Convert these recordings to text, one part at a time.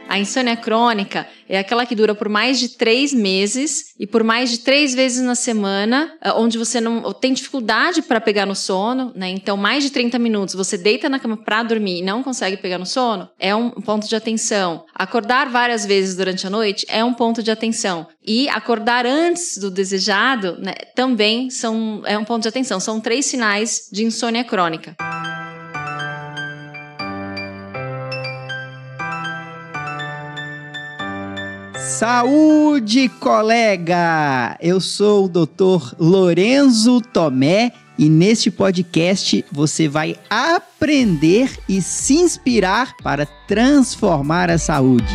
A insônia crônica é aquela que dura por mais de 3 meses e por mais de 3 vezes na semana, onde você não tem dificuldade para pegar no sono, né? Então, mais de 30 minutos você deita na cama para dormir e não consegue pegar no sono, é um ponto de atenção. Acordar várias vezes durante a noite é um ponto de atenção. E acordar antes do desejado, né, também é um ponto de atenção. São 3 sinais de insônia crônica. Saúde, colega! Eu sou o Dr. Lorenzo Tomé e neste podcast você vai aprender e se inspirar para transformar a saúde.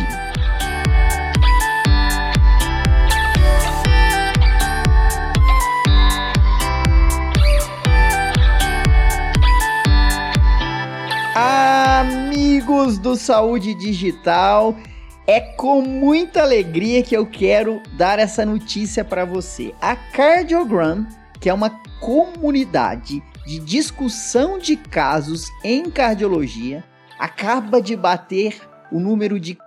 Amigos do Saúde Digital, é com muita alegria que eu quero dar essa notícia para você. A Cardiogram, que é uma comunidade de discussão de casos em cardiologia, acaba de bater o número de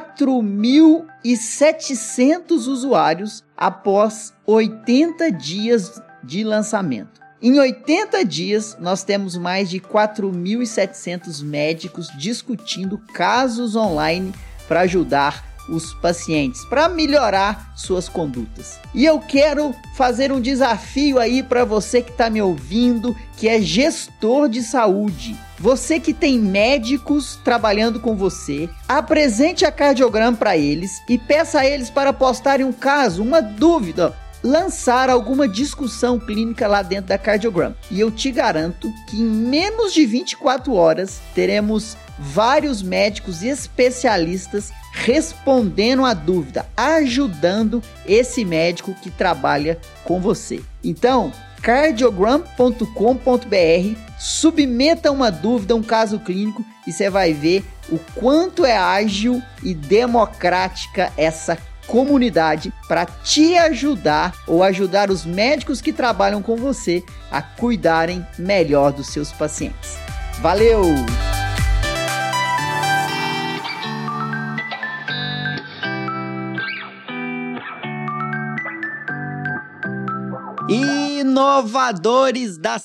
4.700 usuários após 80 dias de lançamento. Em 80 dias, nós temos mais de 4.700 médicos discutindo casos online para ajudar os pacientes, para melhorar suas condutas. E eu quero fazer um desafio aí para você que está me ouvindo, que é gestor de saúde. Você que tem médicos trabalhando com você, apresente a Cardiogram para eles e peça a eles para postarem um caso, uma dúvida, lançar alguma discussão clínica lá dentro da Cardiogram. E eu te garanto que em menos de 24 horas teremos vários médicos especialistas respondendo a dúvida, ajudando esse médico que trabalha com você. Então, cardiogram.com.br, submeta uma dúvida, um caso clínico e você vai ver o quanto é ágil e democrática essa comunidade para te ajudar ou ajudar os médicos que trabalham com você a cuidarem melhor dos seus pacientes. Valeu! Inovadores da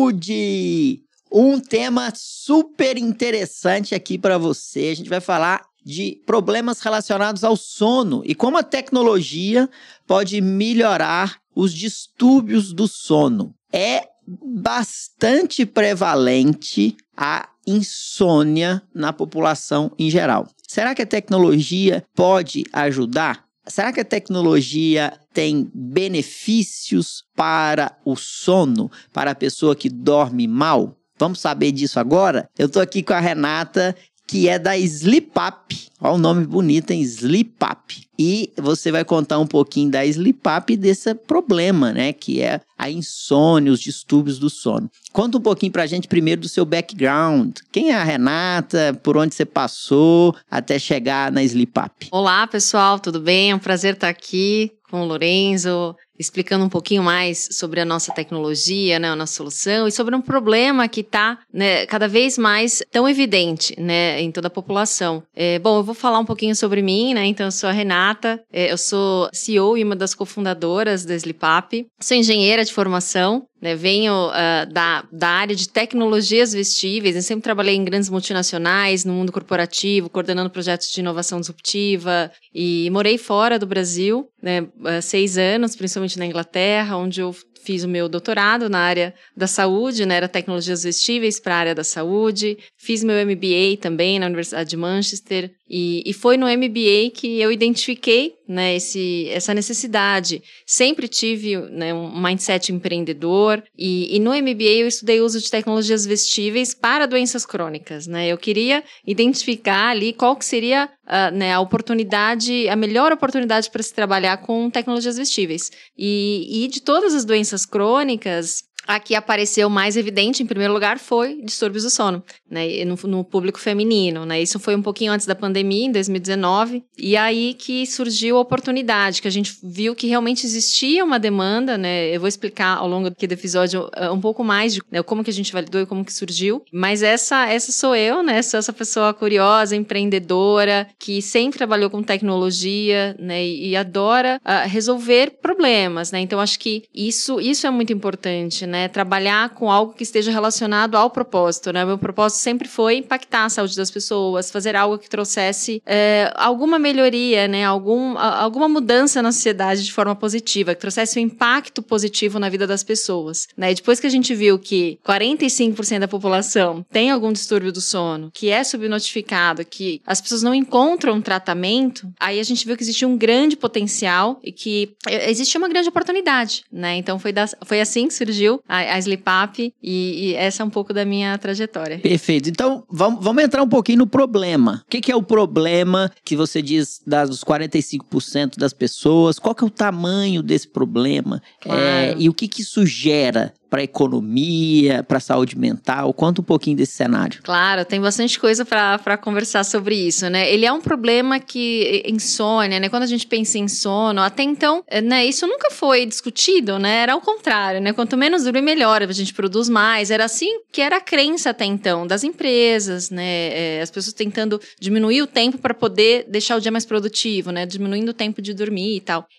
saúde! Um tema super interessante aqui para você. A gente vai falar de problemas relacionados ao sono e como a tecnologia pode melhorar os distúrbios do sono. É bastante prevalente a insônia na população em geral. Será que a tecnologia pode ajudar? Será que a tecnologia tem benefícios para o sono, para a pessoa que dorme mal? Vamos saber disso agora? Eu estou aqui com a Renata, que é da SleepUp. Olha o nome bonito, hein? SleepUp. E você vai contar um pouquinho da SleepUp e desse problema, né? Que é a insônia, os distúrbios do sono. Conta um pouquinho pra gente primeiro do seu background. Quem é a Renata? Por onde você passou até chegar na SleepUp? Olá, pessoal, tudo bem? É um prazer estar aqui com o Lorenzo, explicando um pouquinho mais sobre a nossa tecnologia, né, a nossa solução, e sobre um problema que está, né, cada vez mais tão evidente, né, em toda a população. Bom, eu vou falar um pouquinho sobre mim, né, então eu sou a Renata, eu sou CEO e uma das cofundadoras da SleepUp, sou engenheira de formação, né, venho da área de tecnologias vestíveis, eu sempre trabalhei em grandes multinacionais, no mundo corporativo, coordenando projetos de inovação disruptiva, e morei fora do Brasil, né, 6 anos, principalmente na Inglaterra, onde eu fiz o meu doutorado na área da saúde, né, era tecnologias vestíveis para a área da saúde, fiz meu MBA também na Universidade de Manchester, e foi no MBA que eu identifiquei, né, essa necessidade. Sempre tive, né, um mindset empreendedor, e no MBA eu estudei o uso de tecnologias vestíveis para doenças crônicas, né, eu queria identificar ali qual que seria né, a melhor oportunidade para se trabalhar com tecnologias vestíveis. E de todas as doenças crônicas, a que apareceu mais evidente, em primeiro lugar, foi distúrbios do sono, né, no público feminino, né, isso foi um pouquinho antes da pandemia, em 2019, e aí que surgiu a oportunidade, que a gente viu que realmente existia uma demanda, né, eu vou explicar ao longo aqui do episódio um pouco mais de, né, como que a gente validou e como que surgiu, mas essa sou eu, né, sou essa pessoa curiosa, empreendedora, que sempre trabalhou com tecnologia, né, e adora resolver problemas, né, então acho que isso é muito importante, né, trabalhar com algo que esteja relacionado ao propósito, né, meu propósito sempre foi impactar a saúde das pessoas, fazer algo que trouxesse alguma melhoria, né, alguma mudança na sociedade de forma positiva, que trouxesse um impacto positivo na vida das pessoas, né, e depois que a gente viu que 45% da população tem algum distúrbio do sono, que é subnotificado, que as pessoas não encontram um tratamento, aí a gente viu que existia um grande potencial e que existia uma grande oportunidade, né? Então foi assim que surgiu a Sleep Up e essa é um pouco da minha trajetória. Perfeito. Então, vamos entrar um pouquinho no problema. O que é o problema que você diz dos 45% das pessoas? Qual que é o tamanho desse problema? Claro. E o que isso gera para a economia, para a saúde mental? Conta um pouquinho desse cenário. Claro, tem bastante coisa para conversar sobre isso, né? Ele é um problema que, insônia, né? Quando a gente pensa em sono, até então, né? Isso nunca foi discutido, né? Era ao contrário, né? Quanto menos dormir, melhor, a gente produz mais. Era assim que era a crença até então das empresas, né? As pessoas tentando diminuir o tempo para poder deixar o dia mais produtivo, né? Diminuindo o tempo de dormir e tal.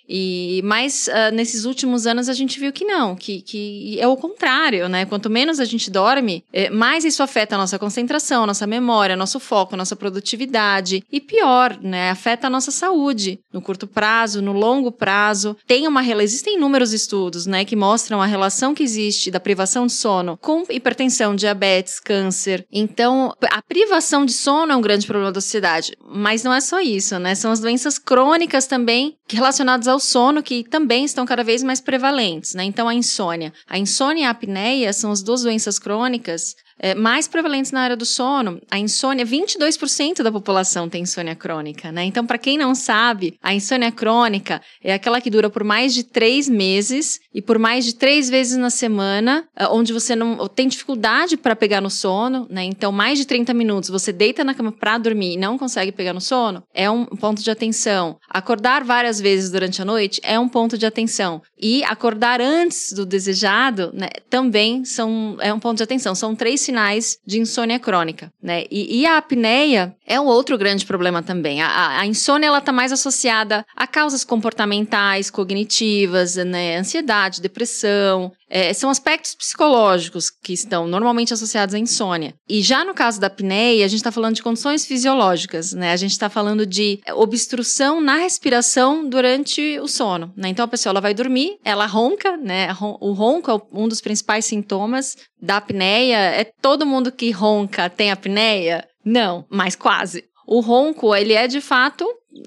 Mas nesses últimos anos a gente viu que não, que é o contrário, né? Quanto menos a gente dorme, mais isso afeta a nossa concentração, a nossa memória, nosso foco, nossa produtividade. E pior, né? Afeta a nossa saúde no curto prazo, no longo prazo. Existem inúmeros estudos, né? Que mostram a relação que existe da privação de sono com hipertensão, diabetes, câncer. Então, a privação de sono é um grande problema da sociedade. Mas não é só isso, né? São as doenças crônicas também relacionadas ao sono que também estão cada vez mais prevalentes, né? Então, a insônia e a apneia são as duas doenças crônicas mais prevalentes na área do sono. A insônia, 22% da população tem insônia crônica, né? Então, para quem não sabe, a insônia crônica é aquela que dura por mais de 3 meses e por mais de 3 vezes na semana, onde você não tem dificuldade para pegar no sono, né? Então, mais de 30 minutos você deita na cama para dormir e não consegue pegar no sono, é um ponto de atenção. Acordar várias vezes durante a noite é um ponto de atenção. E acordar antes do desejado, né, também é um ponto de atenção. São 3 sinais de insônia crônica, né? E a apneia é um outro grande problema também. A insônia, ela tá mais associada a causas comportamentais, cognitivas, né? Ansiedade, depressão. São aspectos psicológicos que estão normalmente associados à insônia. E já no caso da apneia, a gente está falando de condições fisiológicas, né? A gente está falando de obstrução na respiração durante o sono, né? Então a pessoa ela vai dormir, ela ronca, né? O ronco é um dos principais sintomas da apneia. Todo mundo que ronca tem apneia? Não, mas quase. O ronco, ele é de fato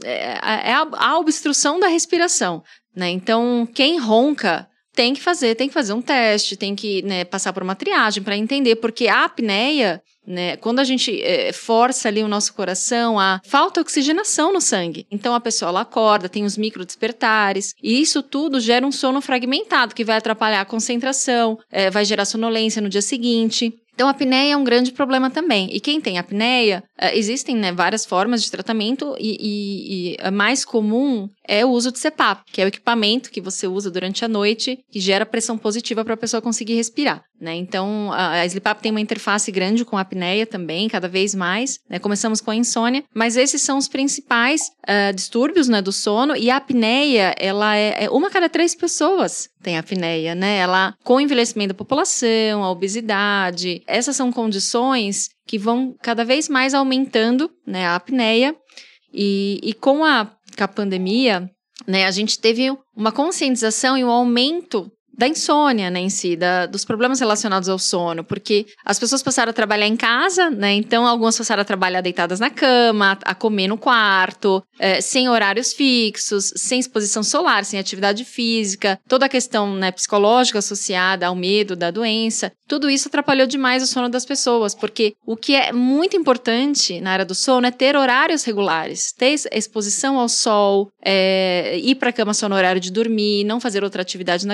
a obstrução da respiração, né? Então quem ronca tem que fazer um teste, tem que, né, passar por uma triagem para entender, porque a apneia, né, quando a gente força ali o nosso coração, falta oxigenação no sangue. Então a pessoa ela acorda, tem os micro despertares, e isso tudo gera um sono fragmentado, que vai atrapalhar a concentração, vai gerar sonolência no dia seguinte. Então, a apneia é um grande problema também. E quem tem apneia, existem, né, várias formas de tratamento e a mais comum é o uso de CPAP, que é o equipamento que você usa durante a noite que gera pressão positiva para a pessoa conseguir respirar, né? Então, a Sleep Up tem uma interface grande com a apneia também, cada vez mais, né? Começamos com a insônia, mas esses são os principais distúrbios, né, do sono. E a apneia, ela é uma a cada 3 pessoas tem apneia, né? Ela, com o envelhecimento da população, a obesidade, essas são condições que vão cada vez mais aumentando, né, a apneia. E com a pandemia, né, a gente teve uma conscientização e um aumento da insônia, né, em si, dos problemas relacionados ao sono, porque as pessoas passaram a trabalhar em casa, né, então algumas passaram a trabalhar deitadas na cama, a comer no quarto, sem horários fixos, sem exposição solar, sem atividade física, toda a questão, né, psicológica associada ao medo da doença, tudo isso atrapalhou demais o sono das pessoas, porque o que é muito importante na área do sono é ter horários regulares, ter exposição ao sol, ir para a cama só no horário de dormir, não fazer outra atividade na cama, tem várias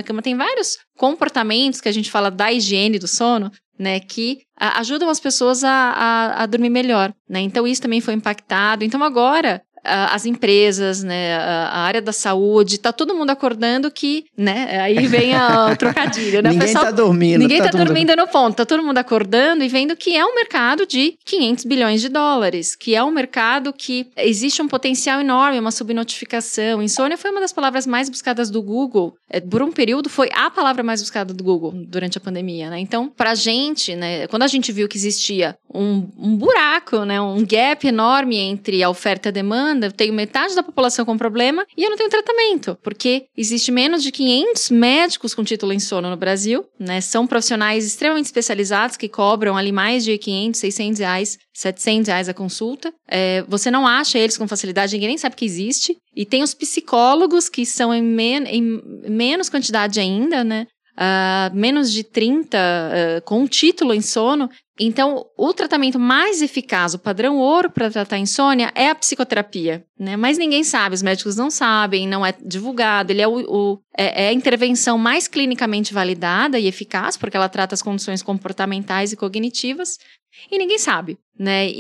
vários comportamentos que a gente fala da higiene do sono, né, que ajudam as pessoas a dormir melhor, né? Então, isso também foi impactado. Então, agora, as empresas, né, a área da saúde, tá todo mundo acordando que, né, aí vem o trocadilho, né? Ninguém tá dormindo. Ninguém tá dormindo no ponto, tá todo mundo acordando e vendo que é um mercado de 500 bilhões de dólares, que é um mercado que existe um potencial enorme, uma subnotificação. Insônia foi uma das palavras mais buscadas do Google, por um período foi a palavra mais buscada do Google durante a pandemia, né? Então, pra gente, né, quando a gente viu que existia um buraco, né, um gap enorme entre a oferta e a demanda, eu tenho metade da população com problema e eu não tenho tratamento, porque existe menos de 500 médicos com título em sono no Brasil, né? São profissionais extremamente especializados que cobram ali mais de 500, 600 reais, 700 reais a consulta. Você não acha eles com facilidade, ninguém nem sabe que existe. E tem os psicólogos que são em menos quantidade ainda, né? Menos de 30 com título em sono. Então, o tratamento mais eficaz, o padrão ouro para tratar insônia é a psicoterapia, né? Mas ninguém sabe, os médicos não sabem, não é divulgado. Ele é a intervenção mais clinicamente validada e eficaz, porque ela trata as condições comportamentais e cognitivas, e ninguém sabe, né?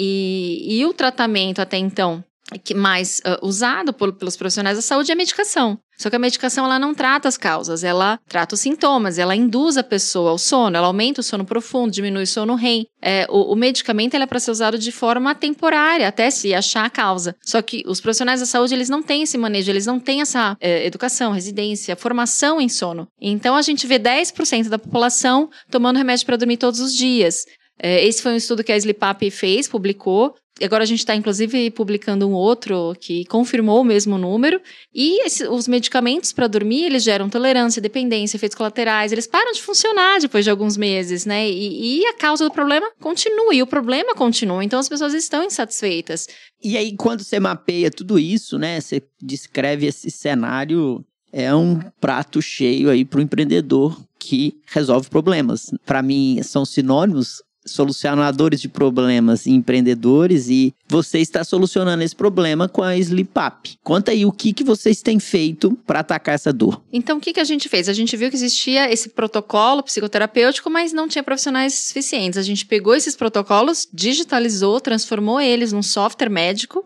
E o tratamento até então mais usado pelos profissionais da saúde é a medicação. Só que a medicação, ela não trata as causas, ela trata os sintomas, ela induz a pessoa ao sono, ela aumenta o sono profundo, diminui o sono REM. O medicamento, ele é para ser usado de forma temporária, até se achar a causa. Só que os profissionais da saúde, eles não têm esse manejo, eles não têm essa educação, residência, formação em sono. Então, a gente vê 10% da população tomando remédio para dormir todos os dias. Esse foi um estudo que a Sleep fez, publicou. Agora a gente está, inclusive, publicando um outro que confirmou o mesmo número. E os medicamentos para dormir, eles geram tolerância, dependência, efeitos colaterais. Eles param de funcionar depois de alguns meses, né? E a causa do problema continua, e o problema continua. Então, as pessoas estão insatisfeitas. E aí, quando você mapeia tudo isso, né? Você descreve esse cenário, é um prato cheio aí para o empreendedor que resolve problemas. Para mim, são sinônimos, solucionadores de problemas e empreendedores, e você está solucionando esse problema com a Sleep. Conta aí o que vocês têm feito para atacar essa dor. Então, o que a gente fez? A gente viu que existia esse protocolo psicoterapêutico, mas não tinha profissionais suficientes. A gente pegou esses protocolos, digitalizou, transformou eles num software médico.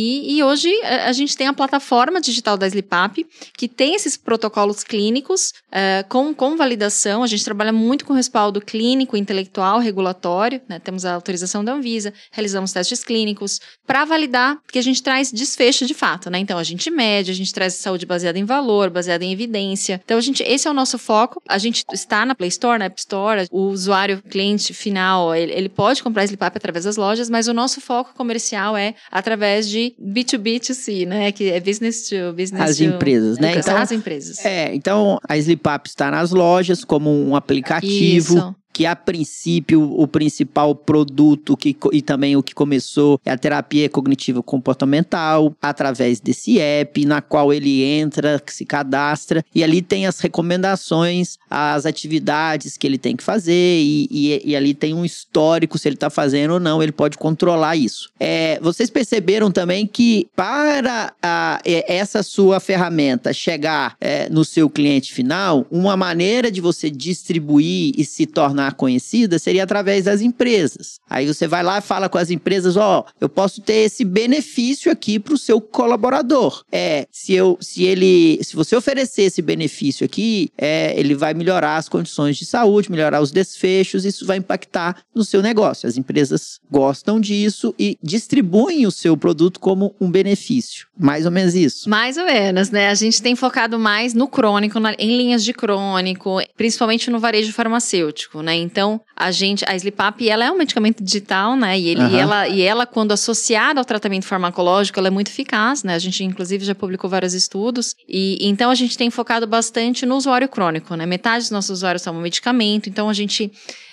E hoje a gente tem a plataforma digital da Sleep, que tem esses protocolos clínicos com validação. A gente trabalha muito com respaldo clínico, intelectual, regulatório, né? Temos a autorização da Anvisa, realizamos testes clínicos para validar, porque a gente traz desfecho de fato, né? Então, a gente mede, a gente traz saúde baseada em valor, baseada em evidência. Então, esse é o nosso foco. A gente está na Play Store, na App Store, o usuário, cliente final, ele pode comprar a Sleep através das lojas, mas o nosso foco comercial é através de B2B2C, né? Que é business to business. As empresas, né? Então, as empresas. Então a Sleep está nas lojas como um aplicativo. Isso. Que a princípio o principal produto e também o que começou é a terapia cognitiva comportamental, através desse app, na qual ele entra, se cadastra, e ali tem as recomendações, as atividades que ele tem que fazer, e ali tem um histórico, se ele está fazendo ou não, ele pode controlar isso. Vocês perceberam também que para essa sua ferramenta chegar no seu cliente final, uma maneira de você distribuir e se tornar conhecida seria através das empresas. Aí você vai lá e fala com as empresas, eu posso ter esse benefício aqui para o seu colaborador. Se você oferecer esse benefício aqui, ele vai melhorar as condições de saúde, melhorar os desfechos, isso vai impactar no seu negócio. As empresas gostam disso e distribuem o seu produto como um benefício. Mais ou menos isso. Mais ou menos, né? A gente tem focado mais no crônico, em linhas de crônico, principalmente no varejo farmacêutico, né? Então, a Sleep, ela é um medicamento digital, né? E ela, quando associada ao tratamento farmacológico, ela é muito eficaz, né? A gente, inclusive, já publicou vários estudos. E então, a gente tem focado bastante no usuário crônico, né? Metade dos nossos usuários tomam medicamento. Então, a gente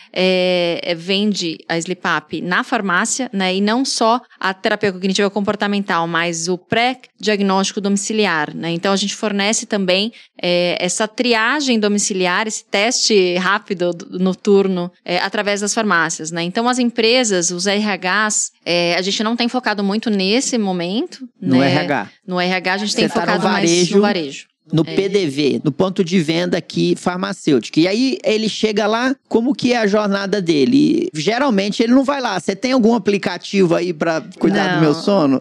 vende a Sleep na farmácia, né? E não só a terapia cognitiva comportamental, mas o pré-diagnóstico domiciliar, né? Então, a gente fornece também essa triagem domiciliar, esse teste rápido noturno através das farmácias, né? Então, as empresas, os RHs, a gente não tem focado muito nesse momento. No né? RH. No RH, a gente tem focado mais no varejo. No PDV, no ponto de venda aqui farmacêutico. E aí ele chega lá, como que é a jornada dele? Geralmente ele não vai lá. Você tem algum aplicativo aí pra cuidar do meu sono?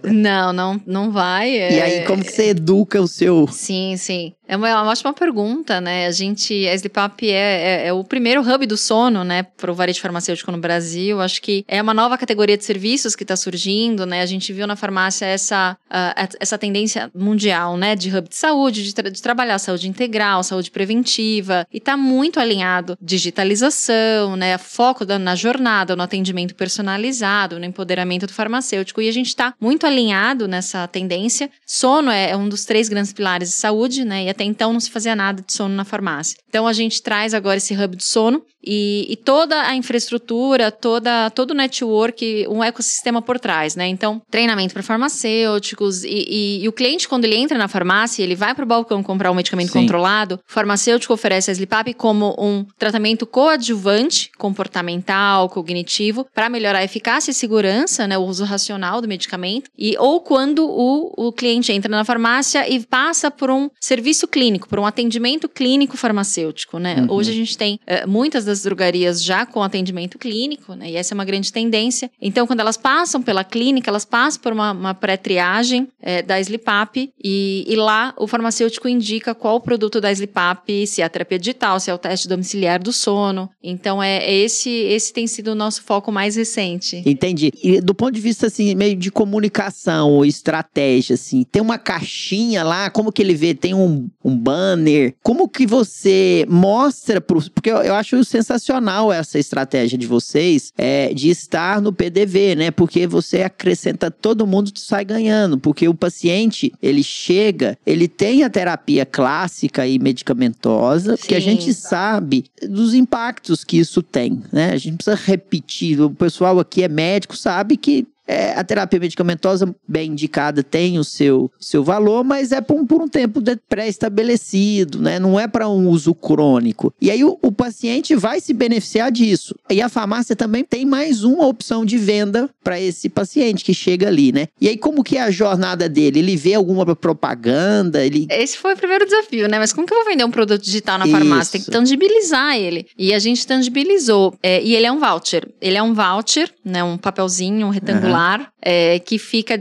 Não vai. E aí como que você educa o seu... Sim. É uma ótima pergunta, né? A Sleep Up é o primeiro hub do sono, né, para o varejo farmacêutico no Brasil. Acho que é uma nova categoria de serviços que está surgindo, né? A gente viu na farmácia essa tendência mundial, né, de hub de saúde, de trabalhar saúde integral, saúde preventiva, e está muito alinhado digitalização, né, foco na jornada, no atendimento personalizado, no empoderamento do farmacêutico, e a gente está muito alinhado nessa tendência. Sono é um dos 3 grandes pilares de saúde, né, e até então não se fazia nada de sono na farmácia. Então a gente traz agora esse hub de sono e toda a infraestrutura, todo o network, um ecossistema por trás, né? Então, treinamento para farmacêuticos e o cliente, quando ele entra na farmácia, ele vai para o balcão comprar um medicamento controlado, o farmacêutico oferece a Sleep Up como um tratamento coadjuvante, comportamental, cognitivo, para melhorar a eficácia e segurança, né? O uso racional do medicamento. Ou quando o cliente entra na farmácia e passa por um serviço clínico, por um atendimento clínico farmacêutico, né? Hoje a gente tem muitas das drogarias já com atendimento clínico, né? E essa é uma grande tendência. Então, quando elas passam pela clínica, elas passam por uma pré-triagem da Sleep Up e lá o farmacêutico indica qual o produto da Sleep Up, se é a terapia digital, se é o teste domiciliar do sono. Então, esse tem sido o nosso foco mais recente. Entendi. E do ponto de vista, assim, meio de comunicação ou estratégia, assim, tem uma caixinha lá, como que ele vê? Tem um banner? Como que você mostra porque eu acho sensacional essa estratégia de vocês, de estar no PDV, né? Porque você acrescenta, todo mundo sai ganhando, porque o paciente, ele chega, ele tem a terapia clássica e medicamentosa, que a gente sabe dos impactos que isso tem, né? A gente não precisa repetir, o pessoal aqui é médico, sabe que a terapia medicamentosa bem indicada tem o seu valor, mas é por um tempo pré-estabelecido, né? Não é para um uso crônico. E aí o paciente vai se beneficiar disso. E a farmácia também tem mais uma opção de venda para esse paciente que chega ali, né? E aí como que é a jornada dele? Ele vê alguma propaganda? Esse foi o primeiro desafio, né? Mas como que eu vou vender um produto digital na farmácia? Tem que tangibilizar ele. E a gente tangibilizou. E ele é um voucher. Ele é um voucher, né? Um papelzinho, um retangular. Que fica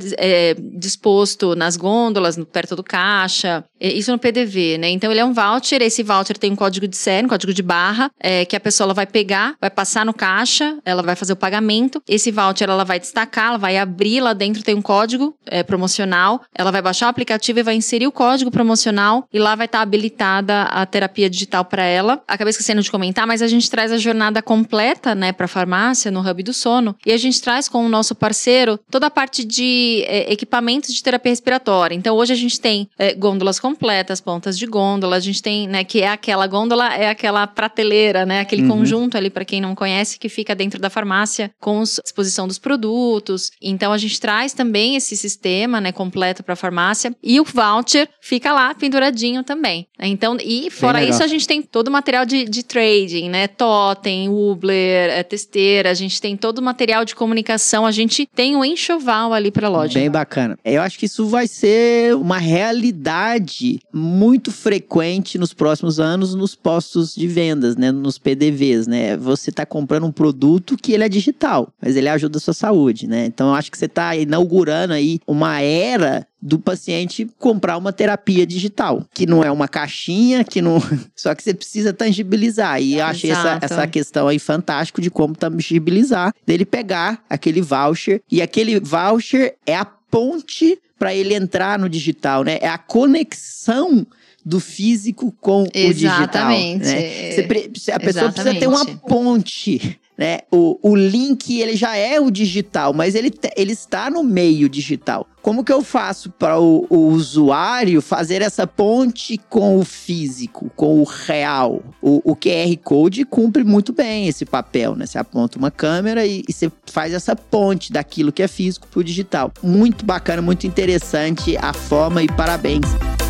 disposto nas gôndolas, perto do caixa, isso no PDV, né? Então ele é um voucher, esse voucher tem um código de série, um código de barra, que a pessoa ela vai pegar, vai passar no caixa, ela vai fazer o pagamento, esse voucher ela vai destacar, ela vai abrir, lá dentro tem um código promocional, ela vai baixar o aplicativo e vai inserir o código promocional e lá vai estar habilitada a terapia digital para ela. Acabei esquecendo de comentar, mas a gente traz a jornada completa, né, para a farmácia, no Hub do Sono, e a gente traz com o nosso parceiro toda a parte de equipamentos de terapia respiratória. Então, hoje a gente tem gôndolas completas, pontas de gôndola, a gente tem, né, que é aquela gôndola, é aquela prateleira, né, aquele conjunto ali, para quem não conhece, que fica dentro da farmácia com a exposição dos produtos. Então, a gente traz também esse sistema, né, completo para a farmácia e o voucher fica lá penduradinho também. Então, e fora isso, a gente tem todo o material de trading, né, totem, Ubler, testeira, a gente tem todo o material de comunicação, a gente tem um enxoval ali para a loja. Bem bacana. Eu acho que isso vai ser uma realidade muito frequente nos próximos anos nos postos de vendas, né? Nos PDVs, né? Você está comprando um produto que ele é digital, mas ele ajuda a sua saúde, né? Então eu acho que você está inaugurando aí uma era do paciente comprar uma terapia digital, que não é uma caixinha, só que você precisa tangibilizar. E eu achei essa questão aí fantástico de como tangibilizar, dele pegar aquele voucher, e aquele voucher é a ponte para ele entrar no digital, né? É a conexão do físico com o digital. Né? A pessoa precisa ter uma ponte, né? O link, ele já é o digital, mas ele está no meio digital. Como que eu faço para o usuário fazer essa ponte com o físico, com o real? O QR Code cumpre muito bem esse papel, né? Você aponta uma câmera e você faz essa ponte daquilo que é físico para o digital. Muito bacana, muito interessante a forma, e parabéns.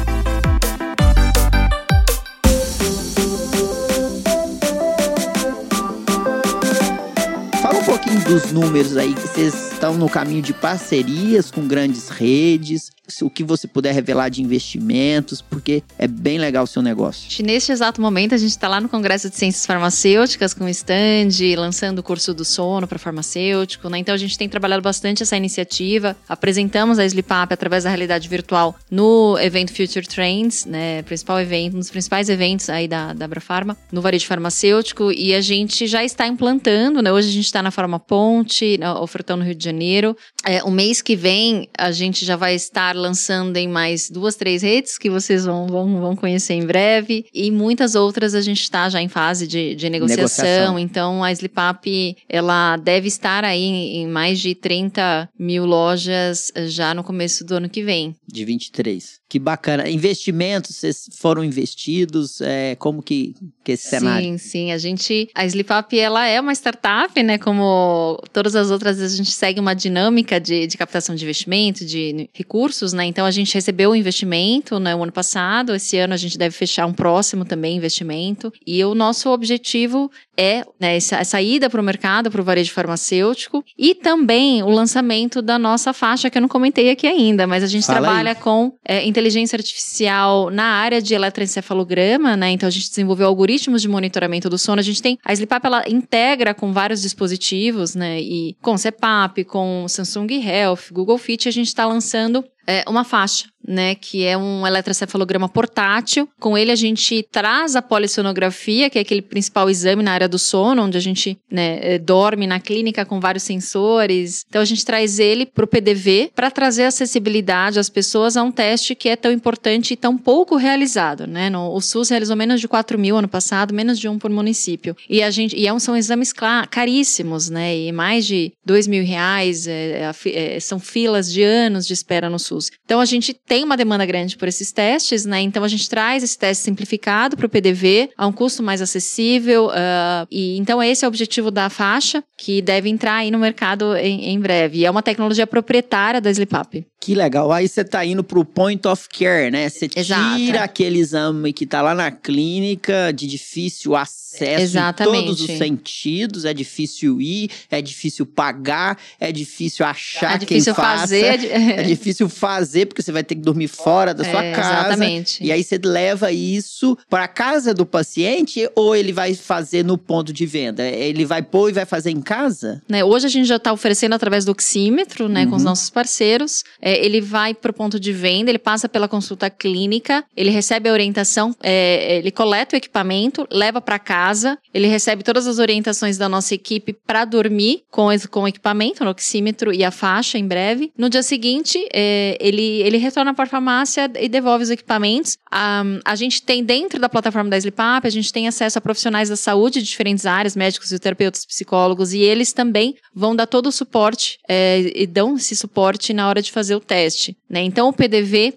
Um pouquinho dos números aí, que vocês estão no caminho de parcerias com grandes redes. o que você puder revelar de investimentos, porque é bem legal o seu negócio. Neste exato momento, a gente está lá no Congresso de Ciências Farmacêuticas com o stand, lançando o curso do sono para farmacêutico, né? Então a gente tem trabalhado bastante essa iniciativa. Apresentamos a Sleepap através da realidade virtual no evento Future Trends, né? Principal evento, um dos principais eventos aí da Abrafarma, no varejo farmacêutico, e a gente já está implantando, né? Hoje a gente está na Farmaponte, ofertando no Rio de Janeiro. O mês que vem, a gente já vai estar lançando em mais 2, 3 redes, que vocês vão conhecer em breve, e muitas outras a gente está já em fase de negociação. Então, a Sleepap, ela deve estar aí em mais de 30 mil lojas já no começo do ano que vem. De 23. Que bacana. Investimentos, vocês foram investidos? Como que esse cenário? Sim. A Sleepap, ela é uma startup, né? Como todas as outras, a gente segue uma dinâmica de captação de investimento, de recursos, né? Então, a gente recebeu o investimento, né, o ano passado. Esse ano, a gente deve fechar um próximo também investimento. E o nosso objetivo é, né, essa ida para o mercado, para o varejo farmacêutico, e também o lançamento da nossa faixa, que eu não comentei aqui ainda, mas a gente trabalha com inteligência artificial na área de eletroencefalograma, né? Então a gente desenvolveu algoritmos de monitoramento do sono. A gente tem, a Sleepap, ela integra com vários dispositivos, né? E com CPAP, com Samsung Health, Google Fit, a gente está lançando uma faixa, né, que é um eletroencefalograma portátil. Com ele a gente traz a polissonografia, que é aquele principal exame na área do sono, onde a gente, né, dorme na clínica com vários sensores. Então a gente traz ele para o PDV para trazer acessibilidade às pessoas a um teste que é tão importante e tão pouco realizado, né? O SUS realizou menos de 4 mil ano passado, menos de 1 por município. São exames caríssimos, né? E mais de R$2.000, são filas de anos de espera no SUS. Então, a gente tem uma demanda grande por esses testes, né? Então, a gente traz esse teste simplificado para o PDV a um custo mais acessível. Então, esse é o objetivo da faixa, que deve entrar aí no mercado em breve. E é uma tecnologia proprietária da Sleepap. Que legal. Aí você tá indo pro point of care, né? Você tira aquele exame que tá lá na clínica, de difícil acesso em todos os sentidos. É difícil ir, é difícil pagar, é difícil achar quem faça. É difícil fazer, porque você vai ter que dormir fora da sua casa. Exatamente. E aí você leva isso para casa do paciente, ou ele vai fazer no ponto de venda? Ele vai pôr e vai fazer em casa? Né, hoje a gente já está oferecendo através do oxímetro, né, com os nossos parceiros. Ele vai para o ponto de venda, ele passa pela consulta clínica, ele recebe a orientação, ele coleta o equipamento, leva para casa, ele recebe todas as orientações da nossa equipe para dormir com o equipamento, no oxímetro e a faixa em breve. No dia seguinte, ele retorna para a farmácia e devolve os equipamentos. A gente tem dentro da plataforma da Sleepap, a gente tem acesso a profissionais da saúde de diferentes áreas, médicos, terapeutas, psicólogos, e eles também vão dar todo o suporte e dão esse suporte na hora de fazer o teste, né? Então, o PDV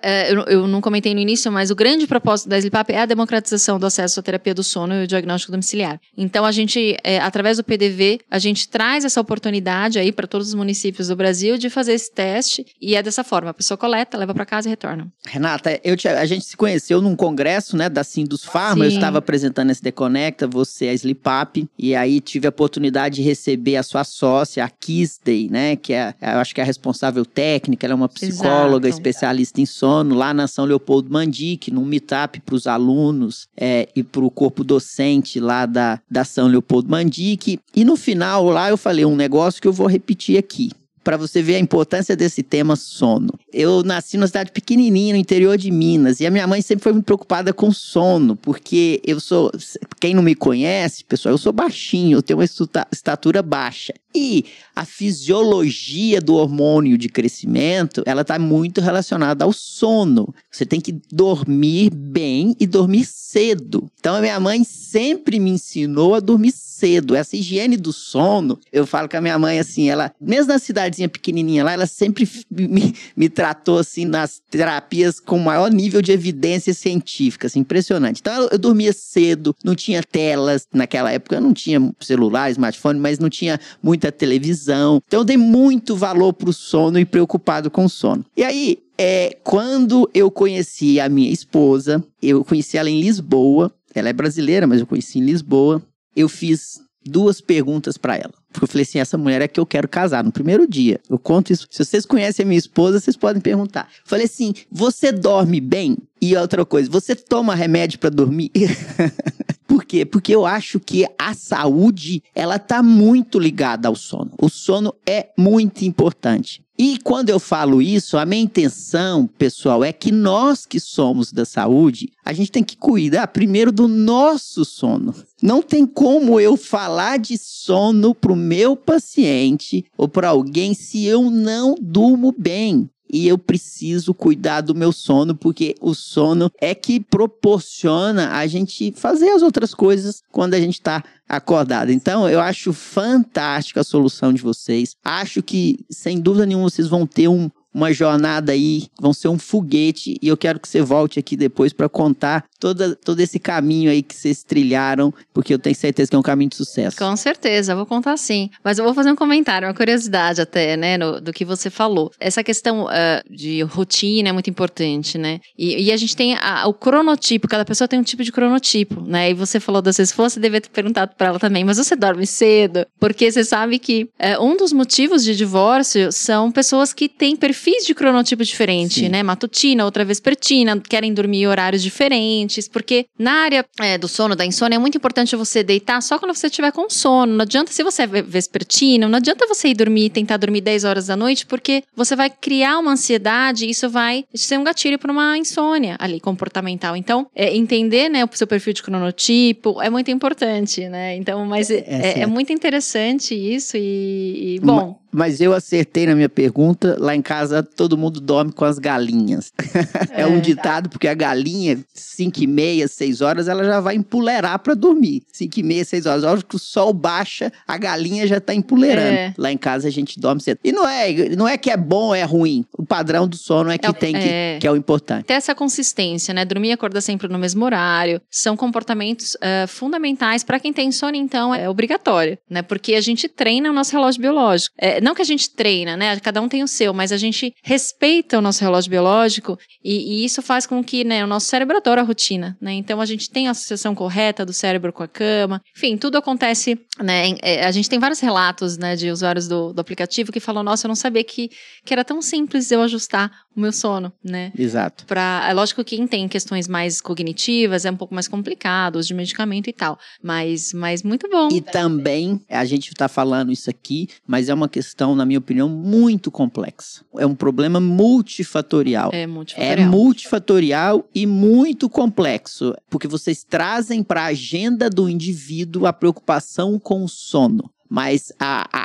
eu não comentei no início, mas o grande propósito da Sleepap é a democratização do acesso à terapia do sono e o diagnóstico domiciliar. Então, a gente, através do PDV, a gente traz essa oportunidade aí para todos os municípios do Brasil de fazer esse teste, e é dessa forma, a pessoa coleta, leva para casa e retorna. Renata, a gente se conheceu num congresso, né, da Sindus Pharma. Eu estava apresentando esse Conecta, você, a Sleepap, e aí tive a oportunidade de receber a sua sócia, a Kisday, né, que eu acho que é a responsável técnica, ela é uma psicóloga, especialista em sono, lá na São Leopoldo Mandic, num meetup para os alunos e para o corpo docente lá da São Leopoldo Mandic. E no final lá eu falei um negócio que eu vou repetir aqui, para você ver a importância desse tema sono. Eu nasci numa cidade pequenininha no interior de Minas, e a minha mãe sempre foi muito preocupada com sono, porque quem não me conhece, pessoal, eu sou baixinho, eu tenho uma estatura baixa. E a fisiologia do hormônio de crescimento, ela está muito relacionada ao sono. Você tem que dormir bem e dormir cedo. Então, a minha mãe sempre me ensinou a dormir cedo. Essa higiene do sono, eu falo com a minha mãe assim, ela, mesmo na cidadezinha pequenininha lá, ela sempre me tratou assim nas terapias com o maior nível de evidência científica, assim, impressionante. Então, eu dormia cedo, não tinha telas, naquela época não tinha celular, smartphone, mas não tinha muita televisão. Então, eu dei muito valor pro sono e preocupado com o sono. E aí, quando eu conheci a minha esposa, eu conheci ela em Lisboa, ela é brasileira, mas eu conheci em Lisboa. Eu fiz 2 perguntas pra ela. Porque eu falei assim, essa mulher é que eu quero casar no primeiro dia. Eu conto isso. Se vocês conhecem a minha esposa, vocês podem perguntar. Falei assim, você dorme bem? E outra coisa, você toma remédio pra dormir? Por quê? Porque eu acho que a saúde, ela tá muito ligada ao sono. O sono é muito importante. E quando eu falo isso, a minha intenção, pessoal, é que nós que somos da saúde, a gente tem que cuidar primeiro do nosso sono. Não tem como eu falar de sono pro meu paciente ou para alguém se eu não durmo bem. E eu preciso cuidar do meu sono, porque o sono é que proporciona a gente fazer as outras coisas quando a gente está acordado. Então, eu acho fantástica a solução de vocês. Acho que, sem dúvida nenhuma, vocês vão ter uma jornada aí, vão ser um foguete, e eu quero que você volte aqui depois para contar todo esse caminho aí que vocês trilharam, porque eu tenho certeza que é um caminho de sucesso. Com certeza, eu vou contar sim. Mas eu vou fazer um comentário, uma curiosidade até, né, do que você falou. Essa questão de rotina é muito importante, né? E a gente tem o cronotipo, cada pessoa tem um tipo de cronotipo, né? E você falou das vezes, você deveria ter perguntado para ela também, mas você dorme cedo? Porque você sabe que um dos motivos de divórcio são pessoas que têm perfis de cronotipo diferente, né? Matutina, outra vespertina, querem dormir em horários diferentes, porque na área do sono, da insônia, é muito importante você deitar só quando você estiver com sono. Não adianta, se você é vespertino, não adianta você ir dormir, tentar dormir 10 horas da noite, porque você vai criar uma ansiedade e isso vai ser um gatilho para uma insônia ali, comportamental. Então, entender, né, o seu perfil de cronotipo é muito importante, né? Então, mas é muito interessante isso e bom... Mas eu acertei na minha pergunta. Lá em casa, todo mundo dorme com as galinhas. É um ditado, porque a galinha, 5h30, 6 horas, ela já vai empoleirar pra dormir. 5h30, 6 horas. A hora que o sol baixa, a galinha já tá empoleirando. Lá em casa, a gente dorme cedo. E não é que é bom ou é ruim. O padrão do sono é que que é o importante. Ter essa consistência, né? Dormir e acordar sempre no mesmo horário. São comportamentos fundamentais. Pra quem tem insônia, então, é obrigatório, né? Porque a gente treina o nosso relógio biológico. Não que a gente treina, né? Cada um tem o seu, mas a gente respeita o nosso relógio biológico e isso faz com que, né, o nosso cérebro adora a rotina, né? Então a gente tem a associação correta do cérebro com a cama. Enfim, tudo acontece, né? A gente tem vários relatos, né, de usuários do aplicativo que falam, nossa, eu não sabia que era tão simples eu ajustar o meu sono, né? Exato. É lógico que quem tem questões mais cognitivas é um pouco mais complicado, uso de medicamento e tal, mas muito bom. E também, a gente tá falando isso aqui, mas é uma questão, na minha opinião, muito complexa. É um problema multifatorial. É multifatorial. É multifatorial e muito complexo, porque vocês trazem para a agenda do indivíduo a preocupação com o sono, mas a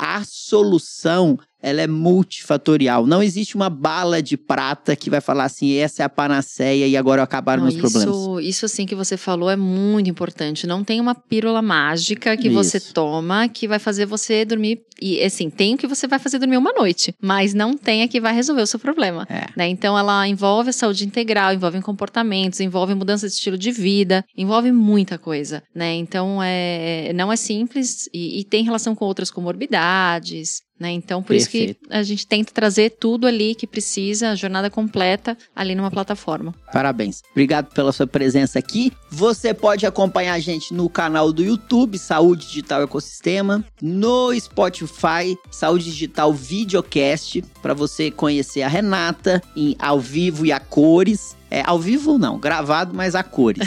solução, ela é multifatorial. Não existe uma bala de prata que vai falar assim, essa é a panaceia e agora acabaram meus problemas. Isso assim que você falou é muito importante. Não tem uma pílula mágica que você toma que vai fazer você dormir. E assim, tem o que você vai fazer dormir uma noite, mas não tem a que vai resolver o seu problema. Né? Então ela envolve a saúde integral, envolve comportamentos, envolve mudança de estilo de vida, envolve muita coisa, né? Então não é simples e tem relação com outras comorbidades. Né? Então, por isso que a gente tenta trazer tudo ali que precisa, a jornada completa, ali numa plataforma. Parabéns. Obrigado pela sua presença aqui. Você pode acompanhar a gente no canal do YouTube, Saúde Digital Ecossistema, no Spotify, Saúde Digital Videocast, para você conhecer a Renata ao vivo e a cores. Ao vivo não, gravado, mas a cores.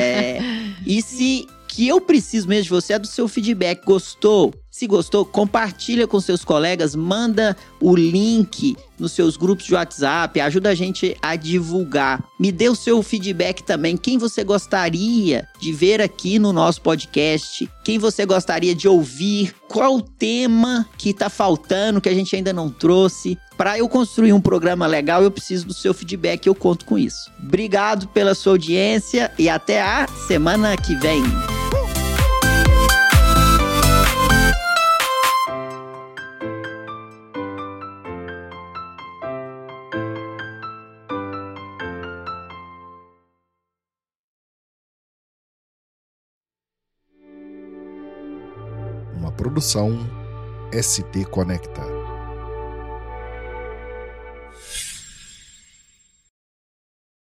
E se que eu preciso mesmo de você é do seu feedback. Gostou? Se gostou, compartilha com seus colegas, manda o link nos seus grupos de WhatsApp, ajuda a gente a divulgar. Me dê o seu feedback também, quem você gostaria de ver aqui no nosso podcast, quem você gostaria de ouvir, qual o tema que tá faltando, que a gente ainda não trouxe. Para eu construir um programa legal, eu preciso do seu feedback, eu conto com isso. Obrigado pela sua audiência e até a semana que vem. Uma produção ST Conecta.